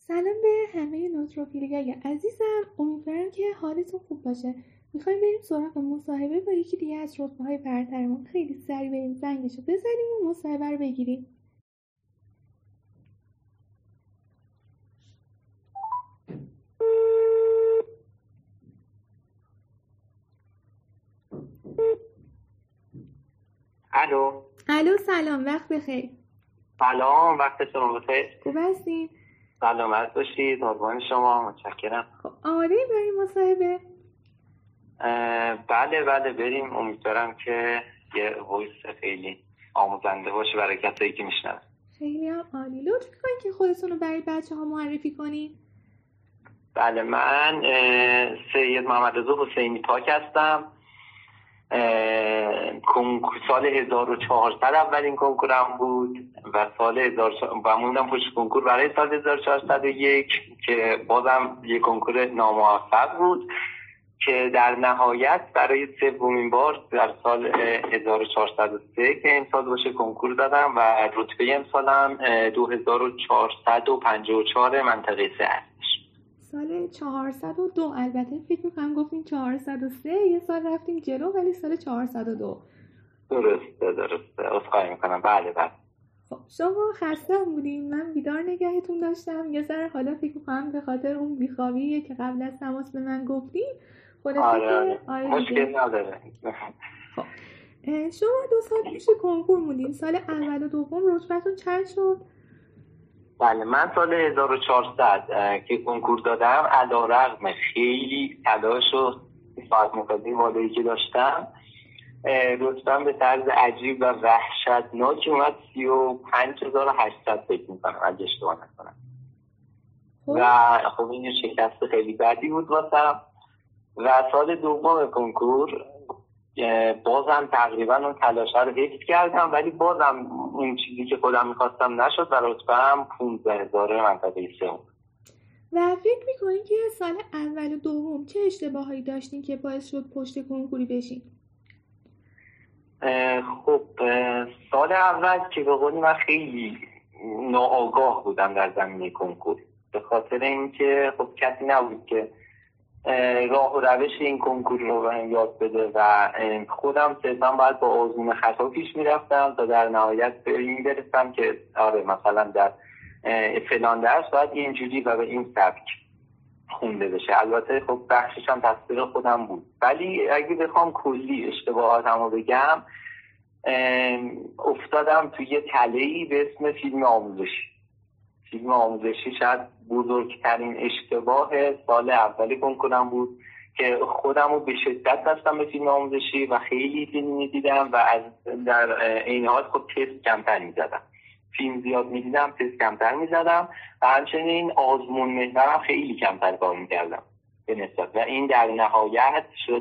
سلام به همه نوتروفیلیای عزیزم. امیدوارم که حالتون خوب باشه. میخوایم بریم سراغ مصاحبه با یکی دیگه از رتبه‌های برترمون. خیلی سریع بریم زنگشو بزنیم و مصاحبه رو بگیریم. الو سلام، وقت بخیر. سلام، وقت شما بخیر. خوب هستین؟ سلامت باشید، قربان شما، متشکرم. خب آماده این بریم مصاحبه؟ بله بریم. امیدوارم که یه وایس خیلی آموزنده باشه برای کسایی که میشنن. خیلی هم عالی. لطف می‌کنید که خودتون رو برای بچه‌ها معرفی کنین. بله، من سید محمدرضا حسینی پاک هستم. سال 1400 اولین کنکورم بود و سال 1400 و موندم پشت کنکور برای سال 1401 که بازم یک کنکور ناموفق بود که در نهایت برای سومین بار در سال 1403 که امسال باشه کنکور دادم و رتبه امسالم 2454 منطقه 3 هستش. سال 402 البته فکر می‌کنم گفتیم 403، یه سال رفتیم جلو ولی سال 402. درسته. عذرخواهی میکنم. بله. خب شما خسته بودین، من بیدار نگهتون داشتم یه ذره. حالا فکر می‌کنم به خاطر اون بیخوابیه که قبل از تماس به من گفتین. آره مشکل نداره. خب شما 2 سال پیش کنکور موندین، سال اول و دوم رتبه‌تون چند شد؟ بله، من سال 1400 که کنکور دادم علیرغم خیلی تلاش و ساعت مقدمی والایی که داشتم رتبه‌ام به طرز عجیب و وحشتناکی اومد 35800 فکر می‌کنم اگه اشتباه نکنم. و خب این شکست خیلی بدی بود واسم. و سال دوم کنکور بازم تقریبا اون تلاشه رو حفظ کردم ولی بازم اون چیزی که خودم می‌خواستم نشد و رتبه‌ام 15000 منطقه 3. و فکر می‌کنین که سال اول و دوم چه اشتباهایی داشتین که باعث شد پشت کنکوری بشین؟ خب سال اول که به قولی من خیلی ناآگاه بودم در زمینه کنکور، به خاطر اینکه خب کسی نبود که راه و روش این کنکور رو یاد بده و خودم صرفا باید با آزمون خطا پیش میرفتم تا در نهایت به این برسم که آره مثلا در فلان درس باید اینجوری و به این سبک خونده بشه. البته خب بخشش هم تقصیر خودم بود ولی اگه بخوام کلی اشتباهاتمو بگم افتادم توی یه تله‌ای به اسم فیلم آموزشی شاید بزرگترین اشتباه سال اولی کنکورم بود که خودمو به شدت بستم به فیلم آموزشی و خیلی فیلم می‌دیدم و از در این حال خب تست کمتر می‌زدم. فیلم زیاد می‌دیدم، تست کمتر می‌زدم و همچنین آزمون محورم خیلی کمتر کار می‌کردم به نسبت و این در نهایت شد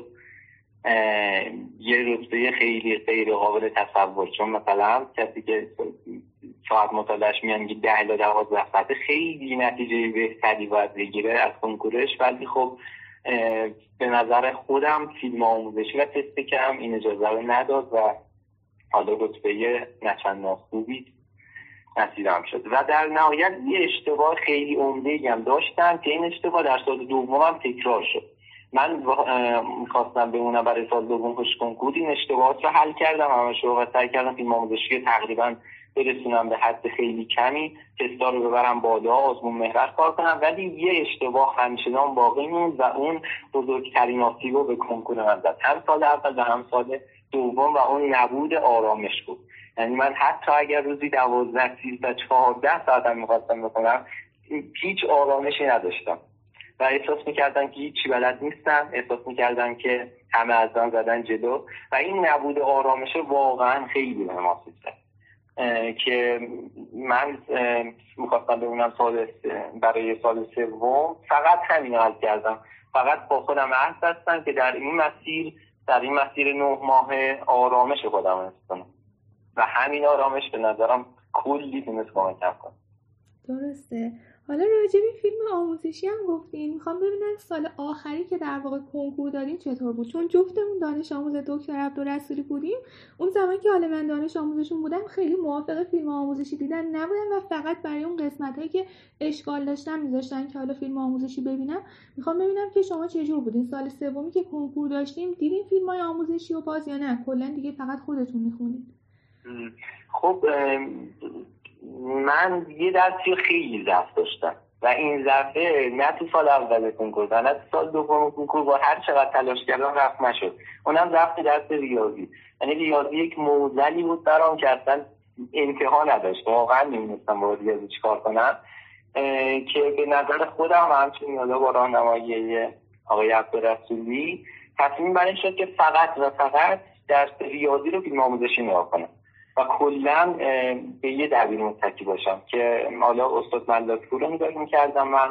یه رتبه خیلی غیر قابل تصور. چون مثلا کسی که ساعت مطالعه‌اش میانگی 10 الی 12 ساعت خیلی نتیجه بهتری باید بگیره از کنکورش، ولی خب به نظر خودم فیلم آموزشی و تست کم این اجازه رو نداد و حالا رتبه نچندان خوبی نصیبم شد و در نهایت یه اشتباه خیلی عمده‌ای هم داشتم که این اشتباه در سال دومم تکرار شد. من می‌خواستم بمونم برای سال دوم پشت کنکور، این اشتباهات رو حل کردم همش رو و سعی کردم فیلم آموزشی تقریبا برسونم به حد خیلی کمی، تستا رو ببرم بالا، آزمون محور کار کنم، ولی یه اشتباه همچنان باقی موند و اون بزرگترین آسیب رو به کنکور من زد، هم سال اول و هم سال دوم، و اون نبود آرامش بود. یعنی من حتی اگر روزی 12 13 14 ساعت هم می‌خواستم بکنم هیچ آرامشی نداشتم و احساس می‌کردم که هیچی بلد نیستم، احساس می‌کردم که همه از من زدن جلو و این نبود آرامش واقعا خیلی بهم آسیب زد که من می‌خواستم بمونم برای سال سوم. فقط همین رو حل کردم، فقط با خودم عهد بستم که در این مسیر 9 ماهه آرامش خودم حفظ کنم و همین آرامش به نظرم کلی تونست کمکم کنه. درسته. حالا راجع به فیلم آموزشی هم گفتین، میخوام ببینم سال آخری که در واقع کنکور دادین چطور بود؟ چون جفتمون دانش آموز دکتر عبدالرسولی بودیم. اون زمان که حالا من دانش آموزشون بودم خیلی موافق فیلم آموزشی دیدن نبودم و فقط برای اون قسمتایی که اشکال داشتن میذاشتن که حالا فیلم آموزشی ببینم. میخوام ببینم که شما چجور بودین سال سومی که کنکور داشتیم، دیدین فیلمای آموزشی و باز یا نه کلا دیگه فقط خودتون میخونید؟ خب من یه درسی خیلی ضعف داشتم و این ضعف نه تو سال اول کنکور نه تو سال دوم کنکور با هر چقدر تلاش کردم رفع نشد. اونم ضعف درس ریاضی. یعنی ریاضی یک معضلی بود برام که اصلا انتها نداشت. واقعا نمی‌دونستم با ریاضی چیکار کنم که به نظر خودم همچنین حالا با راهنمایی آقای عبدالرسولی تصمیم بر این شد که فقط و فقط درس ریاضی رو فیلم آموزشی نگاه کنم و کلا به یه دبیر متکی باشم که حالا استاد ملاک‌پور رو نگاه می‌کردم من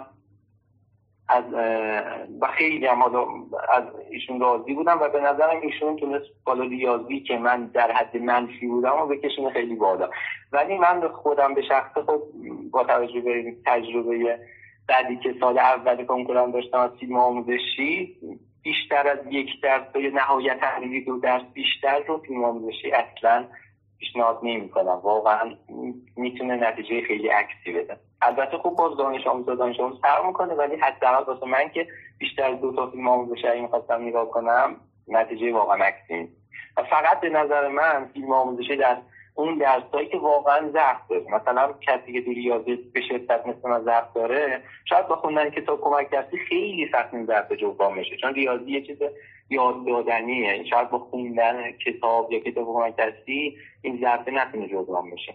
و خیلی هم حالا از ایشون راضی بودم و به نظرم ایشون تونست بالا ریاضی که من در حد منفی بودم و بکشونه خیلی بالا. ولی من خودم به شخصه خب با توجه به تجربه بعدی که سال اول کنکورم داشتم از فیلم آموزشی بیشتر از یک درس یا نهایتا 2 درس بیشتر رو فیلم آموزشی اصلا پیشنهاد نمی‌کنم. واقعا میتونه نتیجه خیلی عکسی بده. البته خب باز دانش آموز فرق میکنه ولی حداقل واسه من که بیشتر از 2 تا فیلم آموزشی می‌خواستم نگاه کنم نتیجه واقعا عکسی. و فقط به نظر من فیلم آموزشی در اون درسایی که واقعا ضعف داره، مثلا کسی که ریاضی به شدت مثل من ضعف داره شاید با خوندن کتاب کمک درسی خیلی سخت این ضعف جبران بشه، چون ریاضی یه چیز یاد دادنیه. شاید با خوندن کتاب یا کتاب کمک درسی این ضعف نتونه جبران بشه.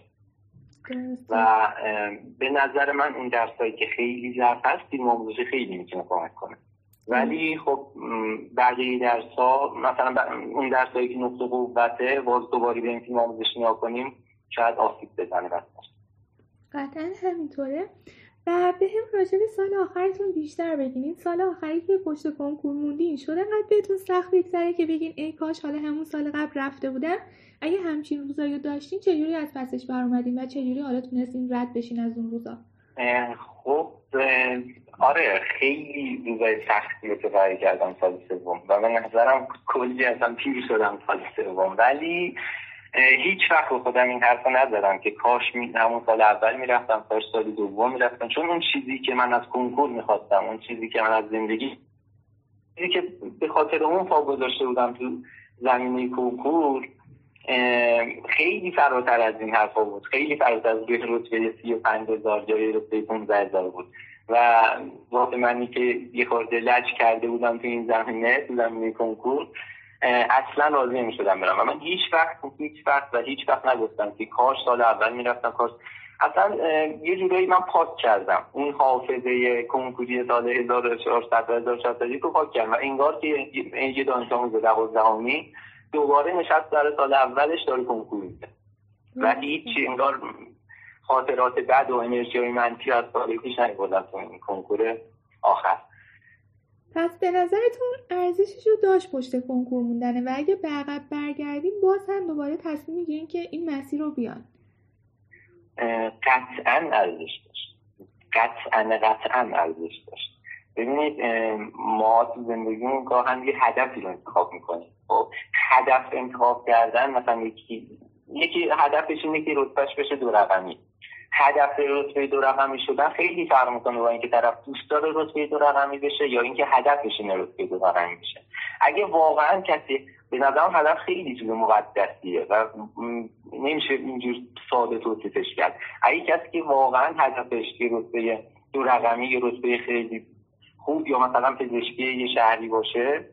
و به نظر من اون درسایی که خیلی ضعف هست فیلم آموزشی خیلی میتونه کمک کنه. ولی خب بقیه درس‌ها مثلا اون درسایی که نقطه قوته باز دوباره بریم فیلم آموزشی نگاه کنیم شاید آسیب بزنه واسه. قطعا همینطوره. و به هم راجع به سال آخرتون بیشتر بگین. سال آخری که پشت کنکور موندین شده قد بهتون سخت بگذره که بگین ای کاش حالا همون سال قبل رفته بودم؟ اگه همچین روزایی داشتین چجوری از پسش بر اومدین و چجوری حالا تونستین رد بشین از اون روزا؟ خب آره خیلی روزای سختی رو تجربه کردم سال سوم و به نظرم کلی اصلا پیر شدم سال سوم. ولی هیچ وقت به خودم این حرفو نزدم که کاش همون سال اول میرفتم، کاش سال دوم میرفتم، چون اون چیزی که من از کنکور میخواستم، اون چیزی که من از زندگی، چیزی که به خاطر اون پا گذاشته بودم تو زمینه کنکور خیلی فراتر از این حرفا بود. خیلی فراتر از رتبه 35,000 یا رتبه 15,000 بود و واسه منی که یه خورده لج کرده بودم تو این زمینه، تو زمینه کنکور، اصلا راضی نمی‌شدم برم. من هیچ وقت نگفتم که کاش سال اول میرفتم، کاش. اصلا یه جورایی من پاک کردم اون حافظه کنکوری سال 1400 رو پاک کردم و انگار که یه دانش آموز 12می دوباره نشست در سال اولش داره کنکور میده و هیچ انگار خاطرات بد و انرژی منفی از سال پیش نمی‌بردم تو این کنکور آخر. پس به نظرتون ارزشش رو داشت پشت کنکور موندنه و اگه به عقب برگردیم باز هم دوباره تصمیم میگیرین که این مسیر رو بیان؟ قطعاً ارزش داشت. قطعاً ارزش داشت. ببینید ما تو زندگیمون گاهن یه هدفی رو انتخاب میکنیم. هدف انتخاب کردن مثلا یکی هدفش اینه که رتبهش بشه 2 رقمی. هدف رتبه 2 رقمی شدن خیلی فرق میکنه با اینکه طرف دوست داره رتبه 2 رقمی بشه یا اینکه هدفش اینه رتبه 2 رقمی بشه. اگه واقعا کسی به نظرم هدف خیلی چیز مقدسیه و نمیشه اینجور ساده توصیفش کرد. اگه کسی که واقعا هدفش رتبه 2 رقمی یا رتبه خیلی خوب یا مثلا پزشکی یه شهری باشه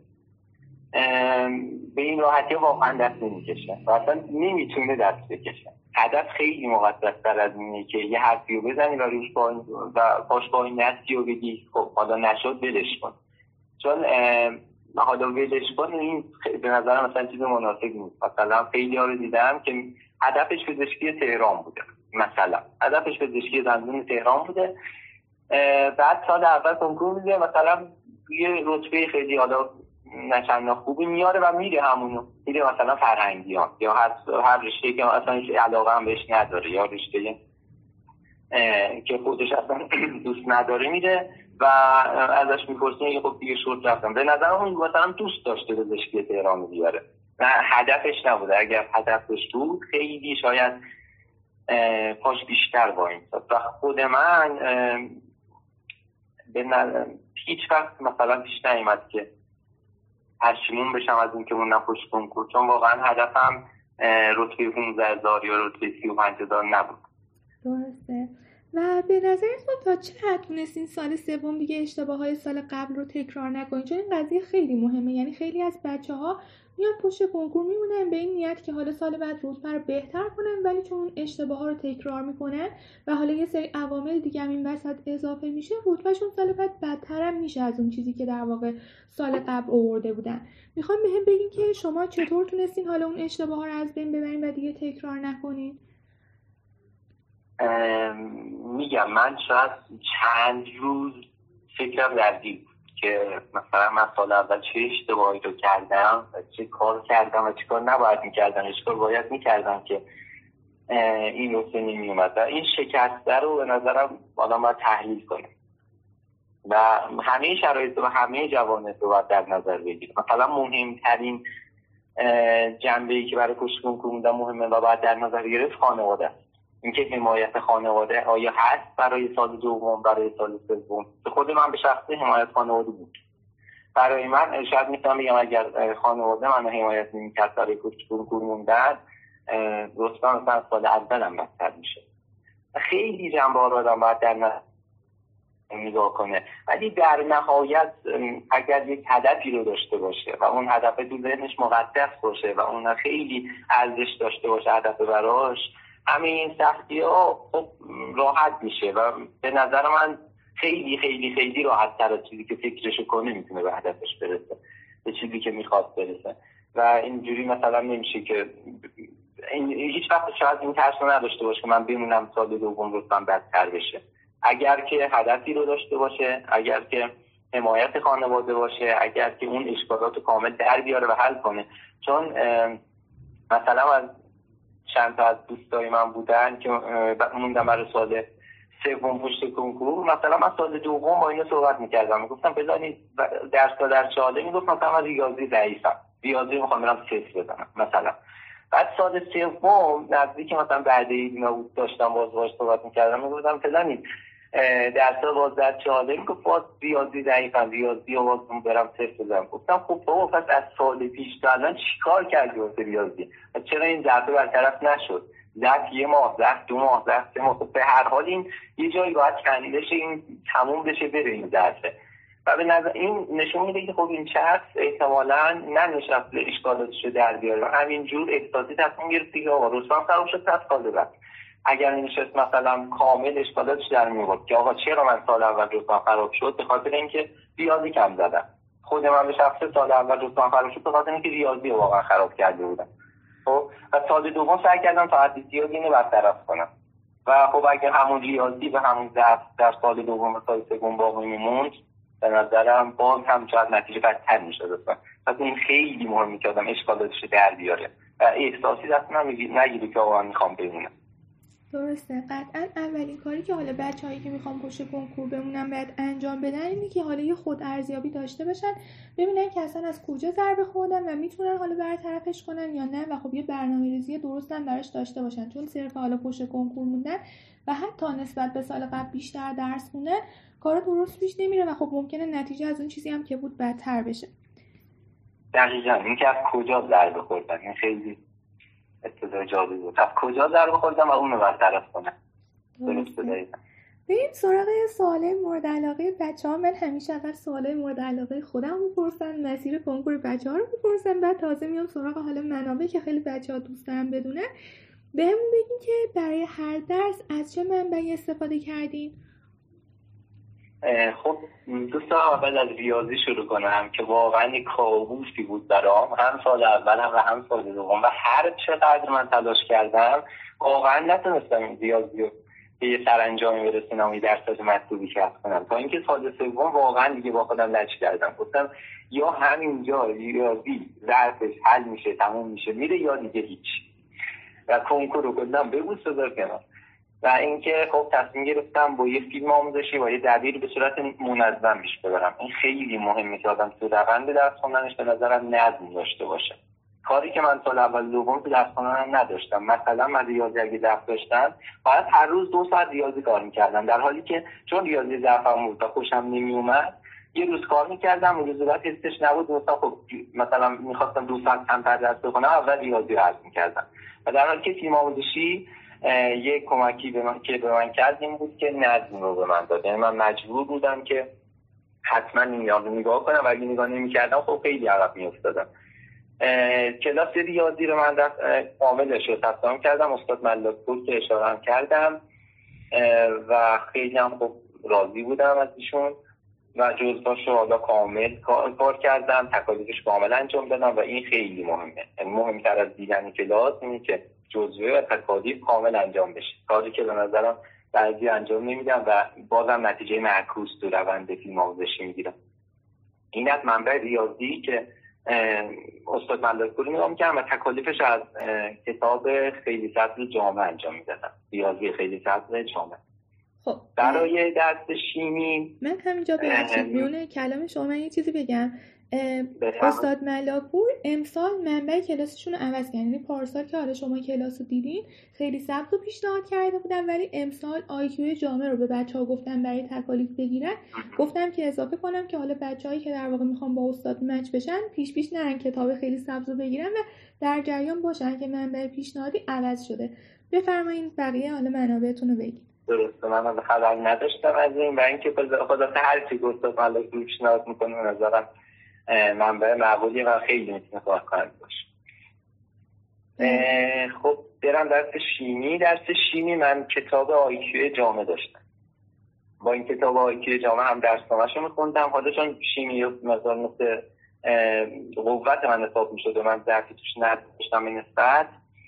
به این راحتی واقعا دست نمیکشه و اصلا نمیتونه دست بکشه. هدف خیلی مقدس‌تر از اینه که یه حرفی رو بزنی و روش پاش با این نستی رو بگی خب حالا نشد ولش کن، چون حالا ولش کن این به نظر مثلا چیز مناسبی نیست. مثلا خیلی ها رو دیدم که هدفش پزشکی تهران بوده، مثلا هدفش پزشکی دندون تهران بوده، بعد سال اول کنکور میده مثلا یه رتبه خیلی حالا نچندان خوبی میاره و میره همونو، میره مثلا فرهنگیان یا هر رشته که اصلا هیچ علاقه هم بهش نداره یا رشته که خودش اصلا دوست نداره میره و ازش میپرسه که خب دیگه شورت رفتم. به نظر اون مثلا دوست داشته بزش که تهران بیاره، نه هدفش نبوده. اگر هدفش بود خیلی شاید پاش بیشتر با این ساد. و خود من هیچ وقت مثلا پیش نیامد که پشیمون بشم از این که موندم پشت کنکور، چون واقعا هدفم رتبه 15,000 یا رتبه 35,000 نبود. درسته. و به نظرتون تا چه حد تونستین سال سوم دیگه اشتباهات سال قبل رو تکرار نکنین؟ چون این قضیه خیلی مهمه. یعنی خیلی از بچه‌ها میان پشت کنکور میمونن به این نیت که حالا سال بعد رتبه رو بهتر کنن، ولی چون اشتباهات رو تکرار میکنن و حالا یه سری عوامل دیگه هم این وسط اضافه میشه، رتبهشون سال بعد بدتر هم میشه از اون چیزی که در واقع سال قبل آورده بودن. میخوام بهم بگین که شما چطور تونستین حالا اون اشتباهات رو از بین ببرین و دیگه تکرار نکنین؟ میگم من شاید چند روز فکرم درگیر که مثلا من سال اول چه اشتباهی رو کردم و چه کار کردم و چه کار نباید میکردم، چه کار باید میکردم که این رتبه نمیومد. و این شکسته رو به نظرم آدم باید تحلیل کنه و همه شرایط و همه جوانب رو باید در نظر بگیره. مثلا مهمترین جنبه‌ای که برای پشت کنکور موندن مهمه و باید در نظر گرفت خانواده است. اینکه حمایت خانواده آیا هست برای سال دوم، برای سال سوم. خود من به شخصه حمایت خانواده بود. برای من شاید میتونم بگم اگر خانواده منو حمایت نمی‌کرد برای پشت کنکور موندن، رتبه مثلا سال اولم بدتر میشه. خیلی جنبه‌ها رو آدم باید در نظر نگاه کنه، ولی در نهایت اگر یک هدفی رو داشته باشه و اون هدف تو ذهنش مقدس باشه و اون خیلی ارزش داشته باشه هدف براش، همه این سختی‌ها خب راحت میشه و به نظر من خیلی خیلی خیلی راحت تر از چیزی که فکرشو کنه میتونه به هدفش برسه، به چیزی که میخواد برسه. و اینجوری مثلا نمیشه که هیچ وقت شاید این ترس رو نداشته باشه که من بمونم سال دوم رتبه‌ام بدتر بشه. اگر که هدفی رو داشته باشه، اگر که حمایت خانواده باشه، اگر که اون اشکالات کامل در بیاره و حل کنه. چون مثلا از چند تا از دوستای من بودن که موندم برای سال سوم پشت کنکور، مثلا من سال دوم با اینا صحبت میکردم، میگفتم بذارید در چاله، میگفتم مثلا من ریاضی ضعیفم، ریاضی میخوام برم تست بزنم مثلا. بعد سال سوم نزدیک مثلا بعد اینا بود داشتم باز صحبت میکردم، میگفتم بذارید درس باز در چاله، میگفت باز ریاضی ضعیفم، ریاضی رو باز برم تست بزنم. گفتم خب بابا پس از سال پیش تا الان چیکار کردی واسه ریاضی؟ چرا این ضعف برطرف نشد؟ ضعف یه ماه، ضعف 2 ماه، ضعف 3 ماه، خب به هر حال این یه جایی باید تموم بشه، این تموم بشه بره این ضعفه. و به نظر این نشون میده که خب این شخص احتمالاً ننشسته اشکالاتش رو در بیاره و همینجور احساسی تصمیم گرفت که آقا رتبه‌ام خراب شد پس سال بعد اگر نشست مثلا کامل اشکالاتش در میورد که آقا چرا من سال اول رتبه‌ام خراب شد؟ به خاطر اینکه ریاضی کم زدم. خود من به شخصه سال اول رتبه‌ام خراب شد به خاطر اینکه ریاضی واقعا خراب کرده بودم. خب و سال دوم سعی کردم تا حدی زیاد اینو برطرف کنم. و خب اگر همون ریاضی و همون ضعف در سال دوم و سال سوم باقی میموند، به نظرم باز هم شاید نتیجه بدتر میشد. پس این خیلی مهمه که آدم اشکالاتش در بیاره و احساسی دست نگیره که آقا میخوام بمونم. درسته. قطعا اولین کاری که حالا بچه‌هایی که میخوان پشت کنکور بمونن باید انجام بدن اینه که حالا یه خود ارزیابی داشته باشن، ببینن که اصلا از کجا ضربه خوردن و میتونن حالا برطرفش کنن یا نه، و خب یه برنامه‌ریزی درست هم براش داشته باشن. چون صرف حالا پشت کنکور موندن و حتی نسبت به سال قبل بیشتر درس خوندن کارا درست پیش نمیره و خب ممکنه نتیجه از اون چیزی هم که بود بدتر بشه. دقیقاً اینکه از کجا ضربه خوردن این خیلی ابتدای جالب بود. از کجا ضربه خوردم و اون رو برطرف کنم. درست بدهیدم. بریم سراغ سوالای مورد علاقه بچه‌ها. من همیشه اول سوالای مورد علاقه خودم میپرسن، مسیر کنکور بچه‌ها رو میپرسن، بعد تازه میام سراغ حالا منابع که خیلی بچه‌ها دوست دارن بدونن. بهمون بگین که برای هر درس از چه منبعی استفاده کردین؟ خب دوست دارم اول از ریاضی شروع کنم که واقعا یک کابوسی بود برام، هم سال اول و هم سال دوم، و هر چقدر من تلاش کردم واقعا نتونستم ریاضی رو به یه سرانجامی برسونم و یه درس مطلوبی کسب کنم، تا اینکه سال سوم واقعا دیگه با خودم لج کردم، گفتم یا همینجا ریاضی ظرفش حل میشه تموم میشه میره یا دیگه هیچ، و کنکور رو کردم ببوس بذار کنار. و اینکه خب تصمیم گرفتم با یه فیلم آموزشی و یه دبیر به صورت منظم پیش ببرم. این خیلی مهمه که آدم تو روند درس خوندنش به نظرم نظم داشته باشه، کاری که من سال اول دوم تو درس خوندنم نداشتم. مثلا من ریاضی اگه درس داشتم باید هر روز 2 ساعت ریاضی کار می‌کردم، در حالی که چون ریاضی ضعفم بود و خوشم نمیومد یه روز کار می‌کردم و روز بعد حسش نبود، مثلا خب مثلا می‌خواستم 2 ساعت کمتر درس بخونم اول ریاضی رو حل می‌کردم. و در حالی که فیلم آموزشی یه کمکی به من کرد این بود که نظم رو به من داد. یعنی من مجبور بودم که حتما این رو نگاه کنم و اگه نگاه نمی‌کردم خب خیلی عقب می‌افتادم. کلاس ریاضی رو من کاملش رو ثبت نام کردم، استاد ملاک‌پور که اشاره کردم و خیلی هم خوب راضی بودم از ایشون و جزوهاش رو حالا کامل کار کردم، تکالیفش کامل انجام دادم و این خیلی مهمه. یعنی مهمتر از دیدن کلاس اینه که جزوه و تکالیف کامل انجام بشه، کاری که به نظرم بعضی انجام نمیدم و بازم نتیجه معکوس تو روند فیلم آموزشی میگیرم. این از منبع ریاضی که استاد ملاک‌پور نگاه می‌کردم و تکالیفش از کتاب خیلی سطح جامع انجام میدادم، ریاضی خیلی سطح جامع. خب برای درس شیمی من همینجا ببخشید میونه کلام شما من یه چیزی بگم. استاد ملاک‌پور امسال منبع کلاسشون رو عوض کردن. یعنی پارسال که حالا شما کلاس رو دیدین خیلی سبک رو پیشنهاد کرده بودن، ولی امسال آیکیو جامع رو به بچه‌ها گفتن برای تکالیف بگیرن. گفتم که اضافه کنم که حالا بچه‌هایی که در واقع میخوان با استاد مچ بشن پیش نرن کتاب خیلی سبز رو بگیرن و در جریان باشن که منبع پیشنهادی عوض شده. بفرمایید بقیه حالا منابعتون رو بگید. درسته، من خبر نداشتم از این و اینکه خدا هر چی استاد ملاک‌پور پیشنهاد میکنه به نظرم منبع معقولی و خیلی میتونه کار کننده باشه. خب برم درس شیمی. درس شیمی من کتاب آیکیو جامع داشتم. با این کتاب آیکیو جامع هم درسنامه‌شو می‌خوندم. حالا چون شیمی مثلا نقطه قوت من حساب می‌شد و من ضعفی توش نداشتم این نسبت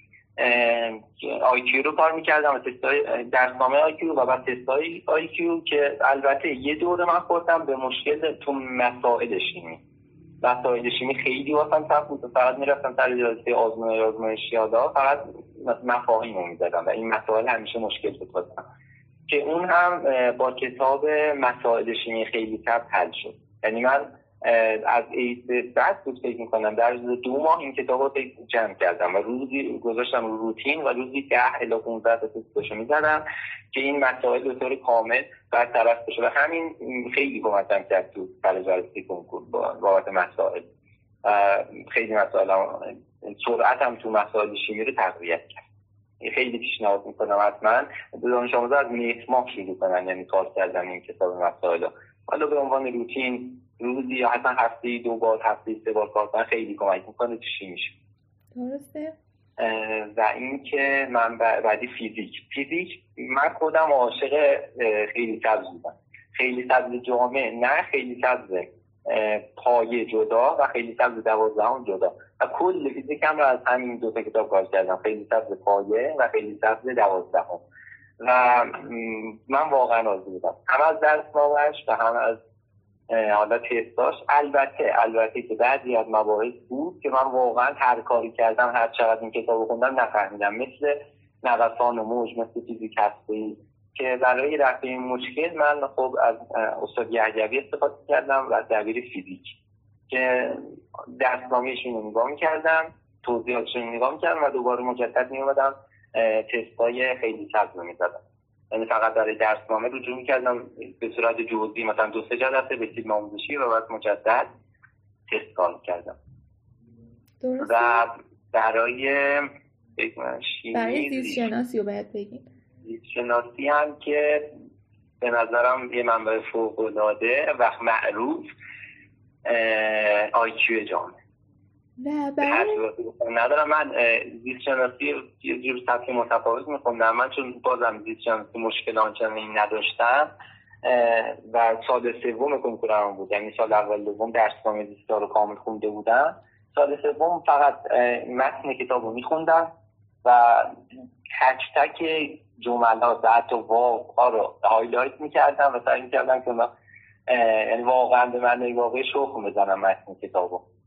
آیکیو رو کار می‌کردم و تستای درسنامه آیکیو و بعد تستای آیکیو که البته یه دوره من خوردم به مشکل تو مسائل شیمی. مسائل شیمی خیلی واسم سخت بود، فقط میرفتم سر جلسه آزمایشی ها فقط مفاهیم رو میزدم و این مسائل همیشه مشکل بود واسم که اون هم با کتاب مسائل شیمی خیلی سخت حل شد. یعنی من از ایت بعد بود فکر میکنم در 2 ماه این کتاب رو جمع کردم و روزی گذاشتم رو روتین و روزی 10 الی 15 تا تستشو میزدم که این مسائل به طور کامل برطرف بشه و همین خیلی کمکم کرد تو جلسه کنکور بابت مسائل. خیلی مسائل سرعتم تو مسائل شیمی رو تقویت کرد. خیلی پیشنهاد میکنم حتما دانش آموزا از مهر ماه شروع کنن، یعنی کار کردن این کتاب مسائل حالا به عنوان روتین روزی یا حتی هفته 2 بار هفته 3 بار کار کنن خیلی کمک میکنه تو شیمیش. درسته. و این که من بعدی فیزیک من خودم عاشق خیلی سبز بودم. خیلی سبز جامع نه، خیلی سبز پایه جدا و خیلی سبز 12 جدا و کل فیزیکم رو از همین 2 تا کتاب کار کردم، خیلی سبز پایه و خیلی سبز 12 و من واقعا راضی بودم هم از درسنامه‌اش و هم از حالا تستاش. البته که بعضی از مباحث بود که من واقعا هر کاری کردم هر چقدر این کتاب خوندم نفهمیدم، مثل نوسان و موج، مثل فیزیک هسته‌ای که برای رفع این مشکل من خب از استاد یحیوی استفاده کردم و دبیر فیزیک که درسنامه‌شون رو نگاه می‌کردم، توضیحاتشون رو نگاه می‌کردم و دوباره مجدد می‌اومدم تستای خیلی سخت رو می‌زدم. یعنی فقط برای درسنامه رجوع می‌کردم به صورت جزئی، مثلا 2-3 جلسه به فیلم آموزشی و بعد مجدد تست کار می‌کردم. درسته. و برای زیست شناسی رو باید بگیم. زیست شناسی هم که به نظرم یه منبع فوق‌العاده و معروف آیکیو جامع. و برای ندارم من زیست شناسی یه جور سطح متفاوت میخوندم. من چون بازم زیست شناسی مشکل آنچنانی نداشتم و سال سوم کنکورم بود، یعنی سال اول دوم درسنامه زیستا رو کامل خونده بودم، سال سوم فقط متن کتاب رو میخوندم و تک تک جملات و حتی واوها رو هایلایت میکردم و سعی میکردم که یعنی واقعا به معنی واقعی شخم بزنم متن کتاب رو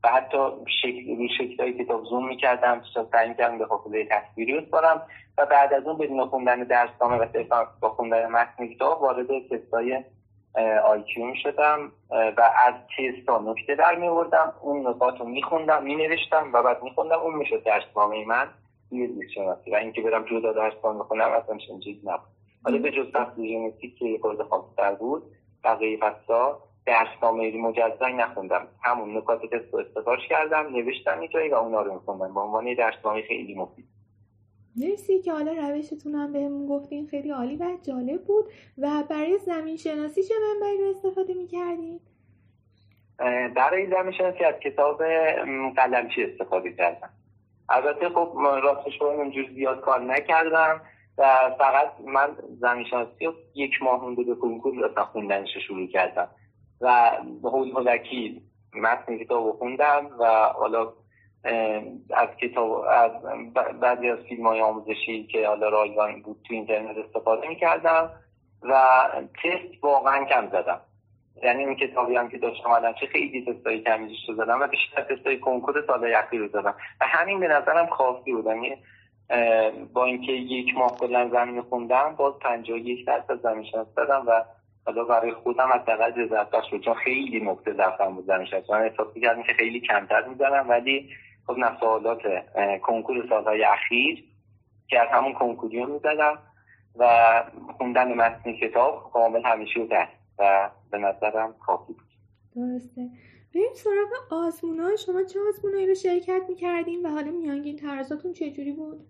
و حتی شکل‌های کتاب زوم می‌کردم تا سعی می‌کردم به حافظه تصویری بسپارم و بعد از اون بدون خوندن درسنامه و صرفا با خوندن متن کتاب وارد تست‌های آیکیو می‌شدم و از تست‌ها نکته در می‌آوردم، اون نکات رو می‌خوندم، می‌نوشتم و بعد می‌خوندم، اون میشد درسنامه من توی زیست‌شناسی. و اینکه برم جدا درسنامه بخونم اصلا چنین چیزی نبود. حالا به جز فصل ژنتیک که خورده خاص‌تر بود، بقیه فصل‌ها درسنامه مجزایی نخوندم، همون نکات تست رو استفاده کردم، نوشتم اینجایی و اونا رو می‌خوندم به عنوان درسنامه خیلی مفید. مرسی که حالا روشتون هم بهمون گفتین، خیلی عالی و جالب بود. و برای زمین شناسی چه منبعی رو استفاده می‌کردین؟ برای زمین شناسی از کتاب قلمچی استفاده کردم. البته خب راستش رو اونجوری زیاد کار نکردم و فقط من زمین شناسی رو 1 ماه مونده به کنکور اصلا خوندنش شروع کردم و هولکی متن کتاب رو خوندم و حالا از کتاب از بعضی از فیلم‌های آموزشی که حالا رایگان بود تو اینترنت استفاده می‌کردم و تست واقعا کم زدم. یعنی این کتابی هم که داشتم الان چه خیلی تستای کمیش رو زدم و بیشتر تستای کنکور سال اخیر رو زدم و همین به نظرم کافی بود. یعنی با اینکه 1 ماه کلا زمین خوندم باز 51% زمین شناسی دادم و حالا برای خودم حداقل رضایت بخش بود، چون خیلی نکته ضعفم بود زمین شناسی. من احساس می‌کردم که خیلی کمتر می‌زنم، ولی خب نه سوالات کنکور سال‌های اخیر که از همون کنکوریو می‌زدم و خوندن متن کتاب کامل همیشه رو دست و به نظرم کافی بود. درسته. بریم سراغ آزمون‌ها. شما چه آزمونایی رو شرکت می‌کردین و حالا میانگین ترازاتون چجوری بود؟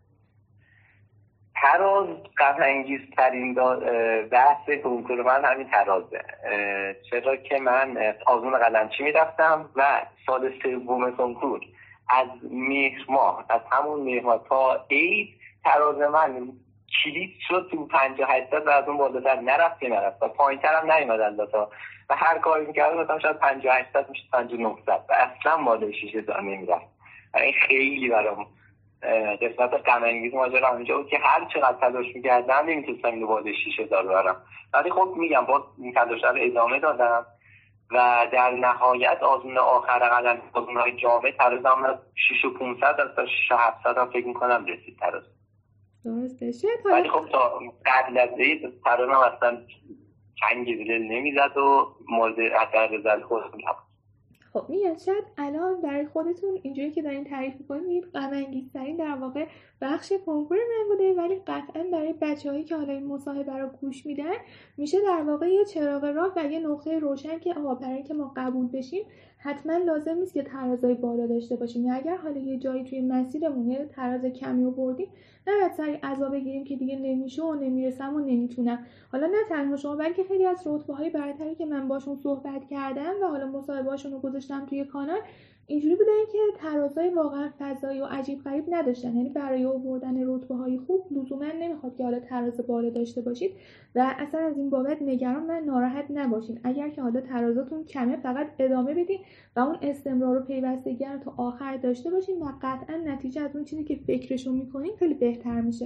تراز غم‌انگیزترین بحث کنکور من همین ترازه، چرا که من آزمون قلمچی میرفتم و سال 3 کنکور از مهر ماه، از همون مهر ماه تا عید تراز من کلید شد تو 58 و از اون بالاتر نرفت و پایین‌تر هم نیومد البته و هر کاری می‌کردم مثلا شاید 58 میشه 5900 و اصلا بالای 6000 نمیرفت. این خیلی برام قسمت غم انگیز ماجرا اونجا بود که هر چقدر تلاش می‌کردم نمی‌تونستم اینو بالای 6000 ببرم. ولی خب میگم باز این تلاش رو ادامه دادم و در نهایت آزمون آخر قلم آزمون‌های جامع ترازم از 6500 تا 6700 هم فکر می‌کنم رسید تراز. درسته. ولی خب تا قبل از عید ترازم اصلا چنگی دل نمیزد و مورد اثر رضایت خودم نبود. خب میاد شاید الان برای خودتون اینجوری که دارین تعریف می‌کنید غم انگیزترین در واقع بخش کنکور من بوده، ولی قطعا برای بچه‌هایی که حالا این مصاحبه رو گوش میدن میشه در واقع یه چراغ راه و یه نقطه روشن که آقا برای اینکه ما قبول بشیم حتما لازم نیست که ترازای بالا داشته باشیم، یا اگر حالا یه جایی توی مسیرمون یه تراز کمی آوردیم نباید سری عذاب بگیریم که دیگه نمیشه و نمیرسم و نمیتونم. حالا نه تنها شما بلکه خیلی از رتبه‌های برتری که من باشون صحبت کردم و حالا مصاحبه‌هاشون رو گذاشتم توی کانال اینجوری بودن که ترازای واقعا فضایی و عجیب غریب نداشتن. یعنی برای آوردن رتبه‌های خوب لزوما نمیخواد که حالا تراز بالا داشته باشید و اصلا از این بابت نگران و ناراحت نباشین. اگر که حالا ترازاتون کمه فقط ادامه بدین و اون استمرار و پیوستگی رو تا آخر داشته باشین و قطعا نتیجه از اون چیزی که فکرشو میکنین خیلی بهتر میشه.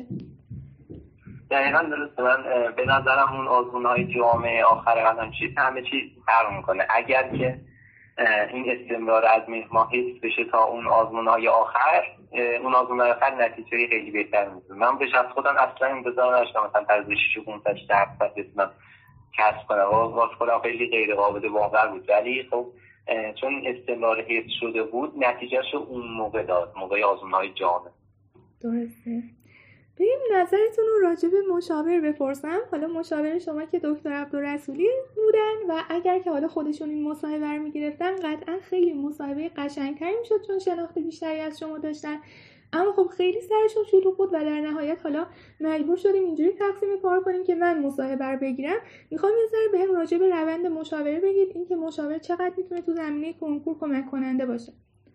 دقیقاً درسته. من به نظرم اون آزمون‌های جامع آخر قلمچی همه چیز فرق میکنه. اگر که این استمرار از مهر ماه حفظ بشه تا اون آزمون‌های آخر، اون آزمون‌های آخر نتیجه خیلی بهتر میشه. من به شخص خودم اصلا انتظار نداشتم مثلا از 6500 تا 700 بتونم کسب کنم. واسه خودم خیلی غیر قابل باور بود، ولی خب چون استمرار حفظ شده بود نتیجهشو اون موقع داد، موقع آزمون‌های جامع. درسته. بریم نظرتون رو راجع به مشاور بپرسم. حالا مشاور شما که دکتر عبدالرسولی بودن و اگر که حالا خودشون این مصاحبه رو میگرفتن قطعا خیلی مصاحبه قشنگتری میشد چون شناخت بیشتری از شما داشتن. اما خب خیلی سرشون شلوغ بود و در نهایت حالا مجبور شدیم اینجوری تقسیم کار کنیم که من مصاحبه رو بگیرم. میخوام یه ذره بهم راجع به روند مشاوره بگید، اینکه مشاور چقدر میتونه تو زمینه کنکور کمک کننده باشه.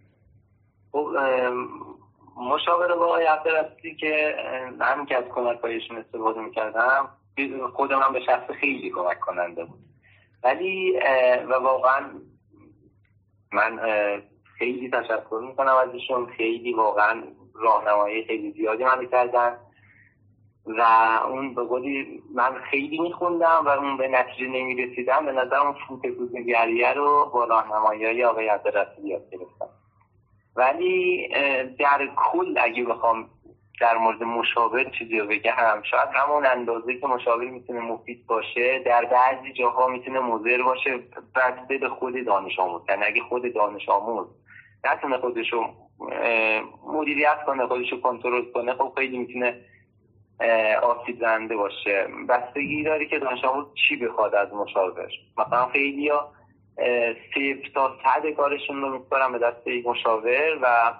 مشاوره با آقای عبدالرسولی که همین که از کمک‌هایشون استفاده می‌کردم خودم هم به شخص خیلی کمک کننده بود، ولی و واقعا من خیلی تشکر میکنم ازشون. خیلی واقعا راهنمایی خیلی زیادی من می‌کردن و اون به قولی من خیلی میخوندم و اون به نتیجه نمیرسیدم. به نظر اون فوتبال‌نگریه رو با راهنمایی آقای عبدالرسولی یاد گرفتم. ولی در کل اگه بخوام در مورد مشاور چیزی رو بگم، شاید همون اندازه که مشاور میتونه مفید باشه در بعضی جاها میتونه مضر باشه، بسته به خود دانش آموز. یعنی اگه خود دانش آموز نتونه خودشو مدیریت کنه، خودشو کنترل کنه، خب خیلی میتونه آسیب زننده باشه. بستگی داره که دانش آموز چی بخواد از مشاور. مثلا خیلیا 0 تا 100 کارشون رو می‌ذارن به دست یک مشاور و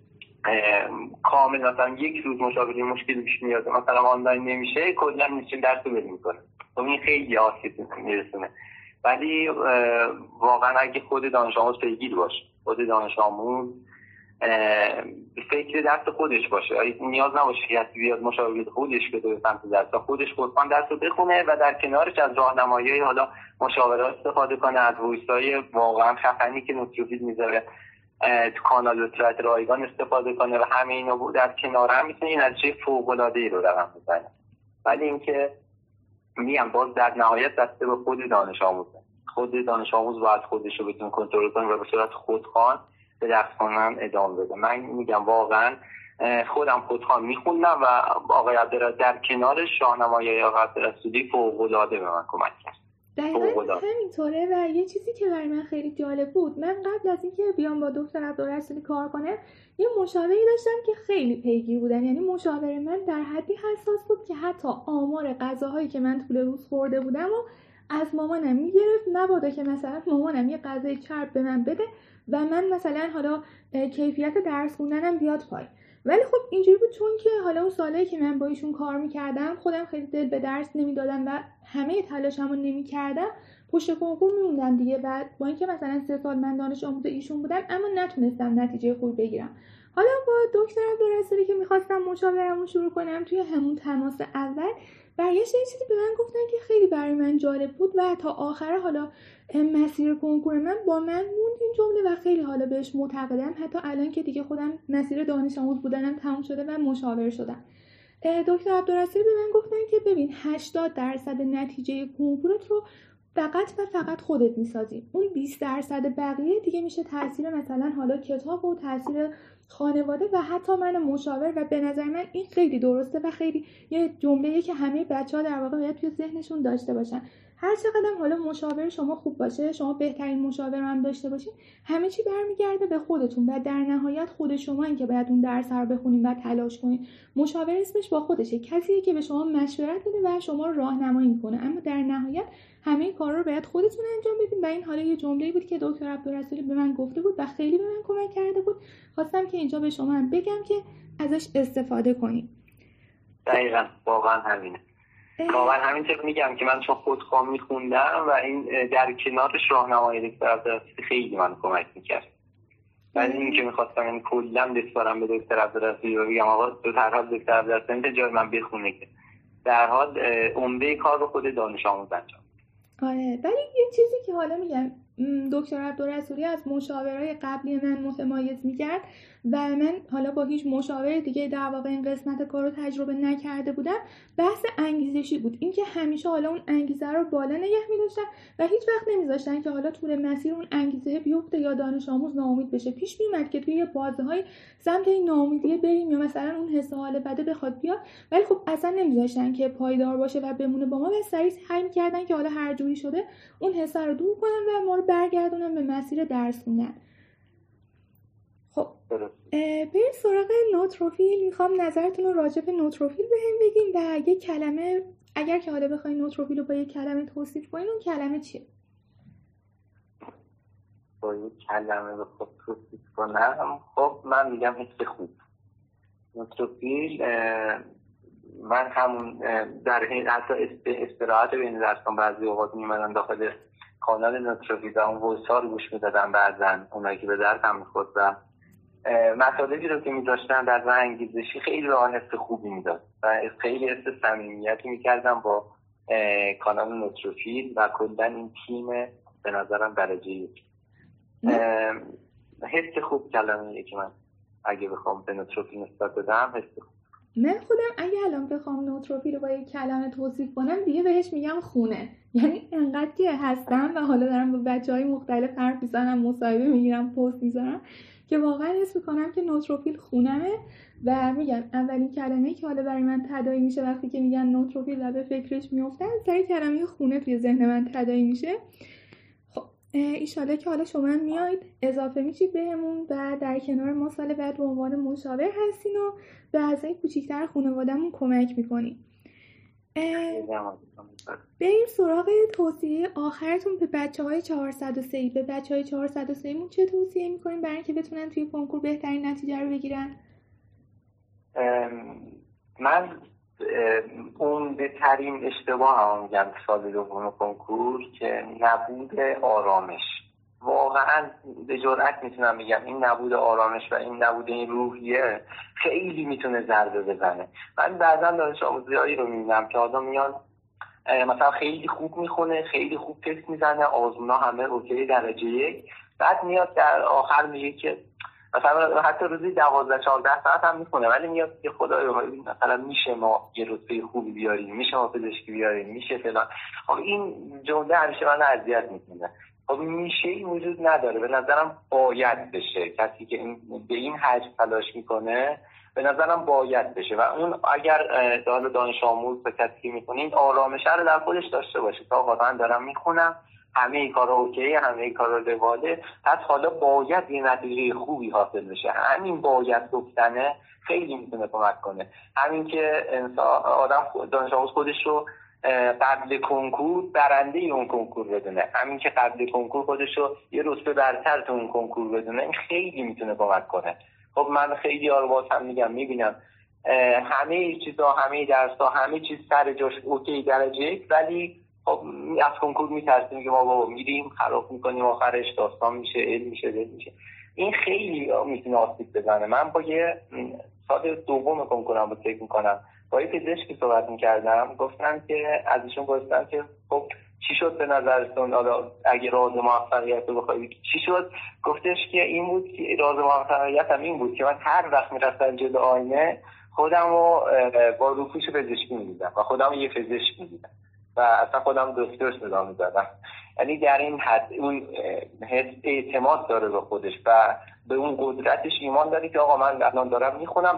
کامل مثلا یک روز مشاوری مشکل پیش میاد، مثلا آنلاین نمیشه، کلا میشه درس رو بری میکنه. خب این خیلی آسیب میرسونه. ولی واقعا اگه خود دانش آموز پیگیر باشه، خود دانش آموز فکر دست خودش باشه، نیاز نباشه که بیاد مشاور خودش بده به سمت درس، خودش خودمان درس رو بخونه و در کنارش از راهنمایی حالا مشاورات استفاده کنه، از وایسای واقعا خفنی که نوتروفیل میذاره تو کانال به صورت رایگان استفاده کنه و همه اینا بود در کنار هم میتونه این نتیجه فوق‌العاده‌ای رو رقم بزنه. ولی اینکه میگم باز در نهایت دسته به خود دانش آموزه. خود دانش آموز باید خودش رو بتونه کنترل کنه و به صورت خودخوان به درس خوندن ادامه بده. من میگم واقعا خودم خودخوان میخوندم و آقای عبدالرسولی در کنارش راهنمایی آقای عبدالرسولی فوق‌العاده به من کمک کرد. دقیقاً همینطوره. و یه چیزی که برای من خیلی جالب بود، من قبل از اینکه بیام با دکتر عبدالرسولی کار کنم یه مشاوری داشتم که خیلی پیگیر بودن. یعنی مشاور من در حدی حساس بود که حتی آمار غذاهایی که من طول روز خورده بودم و از مامانم میگرفت، مبادا که مثلا مامانم یه غذای چرب به من بده و من مثلا حالا کیفیت درس خوندنم بیاد پای. ولی خب اینجوری بود چون که حالا اون سالایی که من با ایشون کار میکردم خودم خیلی دل به درس نمیدادم و همه تلاشمو نمیکردم، پشت کنکور میموندم دیگه. و با اینکه مثلا 3 سال من دانش آموز ایشون بودم اما نتونستم نتیجه خوبی بگیرم. حالا با دکتر عبدالرسولی که میخواستم مشاورمو شروع کنم، توی همون تماس اول برگشت یه چیزی به من گفتن که خیلی برای من جالب بود و تا آخر حالا مسیر کنکور من با من موند این جمله و خیلی حالا بهش معتقدم. حتی الان که دیگه خودم مسیر دانش آموز بودنم تموم شده و مشاور شدم، دکتر عبدالرسولی به من گفتن که ببین 80% نتیجه کنکورت رو فقط و فقط خودت میسازی، اون 20% بقیه دیگه میشه تاثیر مثلا حالا کتاب و تاثیر خانواده و حتی من مشاور. و به نظر من این خیلی درسته و خیلی یه جمله‌ایه که همه بچه‌ها در واقع باید توی ذهنشون داشته باشن. هر چقدر حالا مشاور شما خوب باشه، شما بهترین مشاور هم داشته باشین، همه چی برمیگرده به خودتون و در نهایت خود شما این که باید اون درس رو بخونین و تلاش کنین. مشاور اسمش با خودشه، کسیه که به شما مشورت میده و شما رو راهنمایی میکنه، اما در نهایت همه کارا رو باید خودتون انجام بدین. و این حالا یه جمله‌ای بود که دکتر عبدالرسولی به من گفته بود و خیلی به من کمک کرده بود. خواستم که اینجا به شما هم بگم که ازش استفاده کنین. دقیقاً واقعا همینه. واقعا همینطور میگم که من چون خودخوام میخوندم و این در کنارش راهنمایی دکتر عبدالرسولی خیلی من کمک میکرد. ولی این که میخواستم این کلا بسپارم به دکتر عبدالرسولی و بگم آقا تو در حال دکتر عبدالرسولی به جای من بخونه که در حال عمده کار رو خود دانش آموز انجام. آره، ولی یه چیزی که حالا میگم دکتر عبدالرسولی از مشاورای قبلی من متمایز میکرد و من حالا با هیچ مشاور دیگه در واقع این قسمت کار رو تجربه نکرده بودم، بحث انگیزشی بود. این که همیشه حالا اون انگیزه رو بالا نگه می‌داشتن و هیچ وقت نمیذاشتن که حالا طول مسیر اون انگیزه بیفته یا دانش آموز ناامید بشه. پیش میومد که توی بازه‌های سمت این ناامیدی بریم یا مثلا اون حس حال بده بخواد بیاد، ولی خب اصلا نمیذاشتن که پایدار باشه و بمونه با ما و سریع سعی می‌کردن که حالا هر جوری شده اون حس رو دور کنن و ما رو برگردونن به مسیر درس خوندن. خب بریم سراغ نوتروفیل. میخوام نظرتون رو راجع به نوتروفیل بهم بگین و یه کلمه، اگر که حالا بخواین نوتروفیل رو با یه کلمه توصیف کنین، اون کلمه چیه؟ با یه کلمه به خود توصیف کنم، خب من میگم حس خوب. نوتروفیل من همون در حتی استراحت بین درسان بعضی اوقات میمدن داخل کانال نوتروفیل و اون ویس‌ها رو گوش میدادم، بعضن اونایی که به درس هم میخورد و مطالبی رو که میداشتن در من انگیزشی خیلی به آن حس خوبی میداد و خیلی حس صمیمیتی میکردم با کانال نوتروفیل و کلا این تیم. به نظرم درجه یک حس خوب کلمه‌ایه که من اگه بخوام به نوتروفیل نسبت بدم حس خوب. من خودم اگه الان بخوام نوتروپی رو با یک کلمه توصیف کنم دیگه بهش میگم خونه. یعنی انقدر که هستم و حالا دارم با بچهای مختلف حرف میزنم، مصاحبه میگیرم، پست میزنم که واقعا حس میکنم که نوتروفیل خونمه. و میگم اولین کلمه که حالا برای من تداعی میشه وقتی که میگن نوتروفیل و به فکرش میافتم سری کلمه خونه توی ذهن من تداعی میشه. خب ایشالا که حالا شما میاید اضافه میشید بهمون و در کنار ما سال بعد به عنوان مشاور هستین و به اعضای کوچیکتر خانواده‌مون کمک میکنین. بریم سراغ توصیه آخرتون به بچه‌های 403. به بچه‌های 403 مون چه توصیه میکنین برای اینکه بتونن توی کنکور بهترین نتیجه رو بگیرن؟ من اون بهترین اشتباه هم میگم سال دوم کنکور که نبود آرامش. واقعا به جرئت میتونم بگم این نبود آرامش و این نبود این روحیه خیلی میتونه ضربه بزنه. من بعضا دانش آموزیایی رو میبینم که آدم میان مثلا خیلی خوب میخونه، خیلی خوب تست میزنه، آزمونا همه اوکی درجه 1، بعد میاد در آخر میگه که مثلا حتی روزی 12-14 ساعت هم میخونه ولی میاد که خدایا مثلا میشه ما یه رتبه خوبی بیاریم، میشه ما پزشکی بیاریم، میشه فلان. خب این جمله همیشه من اذیت میکنه. خب میشه این وجود نداره. به نظرم باید بشه. کسی که به این حجم تلاش میکنه به نظرم باید بشه و اون اگر دانش آموز به کسی میکنه این آرامش رو در خودش داشته باشه تا واقعا دارم میخونم، همه ای کارا اوکیه، همه ای کارا رواله، پس حالا باید یه نتیجه خوبی حاصل بشه. همین باید گفتنه خیلی میتونه کمک کنه. همین که آدم دانش آموز خودش رو قبل کنکور برنده اون کنکور بدونه، همین که قبل کنکور خودش رو یه رتبه برتر تو اون کنکور بدونه، این خیلی میتونه کمک کنه. خب من خیلی باز هم میبینم همه چیزا، همه درس‌ها، همه چیز سر جاش اوکی درجه 1، ولی خب از کنکور میترسیم که ما بابا میریم خراب میکنیم، آخرش داستان میشه، علم میشه، دل میشه. این خیلی میتونه آسیب بزنه. من با یه سال دوم کنکورم رو فکر میکنم با یه پزشکی صحبت میکردم، گفتم که ازشون گفتم که خب چی شد به نظرتون اگه راز موفقیت رو بخواید چی شد؟ گفتش که این بود که راز موفقیت هم این بود که من هر وقت میرفتم جلو آینه خودم رو با روپوش پزشکی میدیدم و خودم یه پزشک میدیدم و اصلا خودم دکتر صدا می‌زدم. یعنی در این حد اون اعتماد داره به خودش و به اون قدرتش ایمان داره که آقا من الان دارم میخونم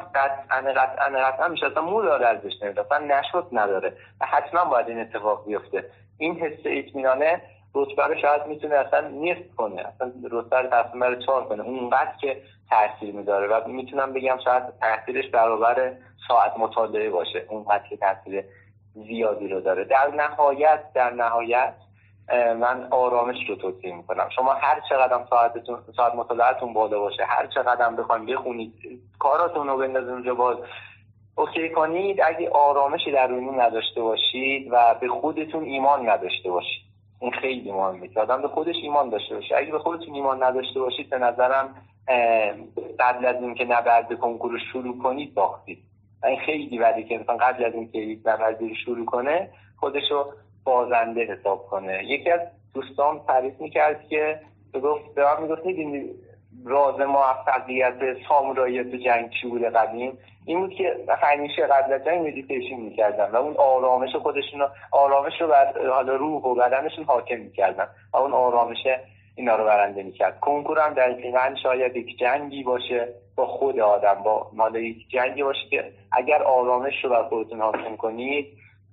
قطعا میشه اصلا مو داره ازش نمیده، اصلا نشد نداره و حتما باید این اتفاق بیفته. این حس اطمینانه رتبه رو شاید میتونه اصلا نصف کنه، اصلا رتبه رو تقسیم بر 4 کنه، اونقدر که تاثیر میذاره و میتونم بگم شاید تاثیرش برابر ساعت مطالعه باشه، اونقدر که تاثیر زیادی رو داره. در نهایت من آرامش رو توصیه میکنم. شما هر چقدر ساعت مطالعه‌تون بالا باشه، هر چقدر بخواید بخونید، کاراتون رو بندازید اونجا باز اوکی کنید، اگه آرامشی درونی نداشته باشید و به خودتون ایمان نداشته باشید، این خیلی مهمه که آدم به خودش ایمان داشته باشه. اگه به خودتون ایمان نداشته باشید به نظرم قبل از اینکه نبرد کنکور رو شروع کنید باختید. این خیلی بده که انسان قبل از اینکه یک نبرد شروع کنه خودشو بازنده حساب کنه. یکی از دوستان تعریف میکرد که به من میگفت این راز موفقیت سامورایی تو جنگ چی بوده قدیم؟ این بود که همیشه قبل از جنگ مدیتیشن میکردن و اون آرامش رو بر حالا روح و بدنشون حاکم میکردن و اون آرامش اینا رو برنده میکرد. کنکور هم دقیقاً شاید یک جنگی باشه با خود آدم، با مال یک جنگی باشه که اگر آرامش رو بر خودتون حاکم کنید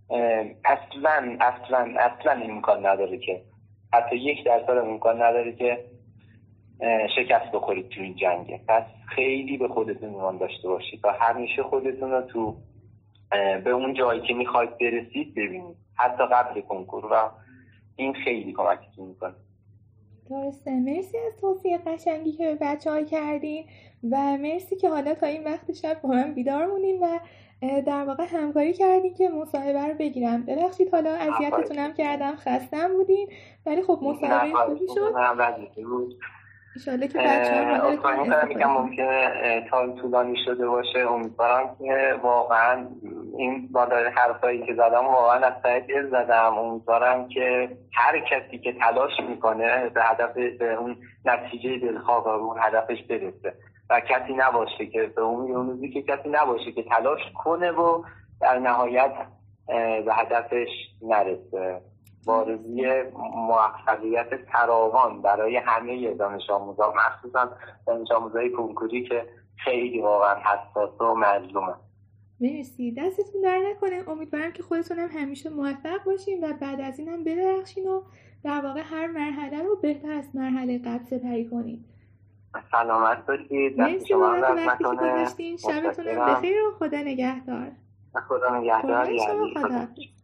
اصلا امکان نداره که حتی 1% امکان نداره که شکست بخورید تو این جنگه. پس خیلی به خودتون ایمان داشته باشید و همیشه خودتون رو تو به اون جایی که میخواید برسید ببینید، حتی قبل کنکور، و این خیلی کمکتون میکنه. درسته. مرسی از توصیه قشنگی که به بچه‌ها کردین و مرسی که حالا تا این وقت شب با من بیدار مونین و در واقع همکاری کردین که مصاحبه رو بگیرم. ببخشید حالا اذیتتونم کردم، خستم بودین، ولی خب مصاحبه خوبی شد. انشالله که بچه‌ها میگم ممکنه تا طولانی شده باشه. امیدوارم که واقعا این بالای حرفایی که زدم واقعا از ته دل زدم. امیدوارم که هر کسی که تلاش میکنه به هدف، به اون نتیجه دلخواه و اون هدفش برسه و کسی نباشه که به اون روزی که کسی نباشه که تلاش کنه و در نهایت به هدفش نرسه. آرزوی موفقیت فراوان برای همه دانش آموزان، مخصوصا دانش آموزای کنکوری که خیلی واقعا حساسه و مظلومه. مرسی، دستتون در نکنه. امیدوارم که خودتون هم همیشه موفق باشین و بعد از این هم بدرخشین و در واقع هر مرحله رو بهتر از مرحله قبل سپری کنین. سلامت باشید. مرسی بابت وقتی که گذاشتین. شبتون هم بخیر و خدا نگهدار. خدا نگهدار. خدا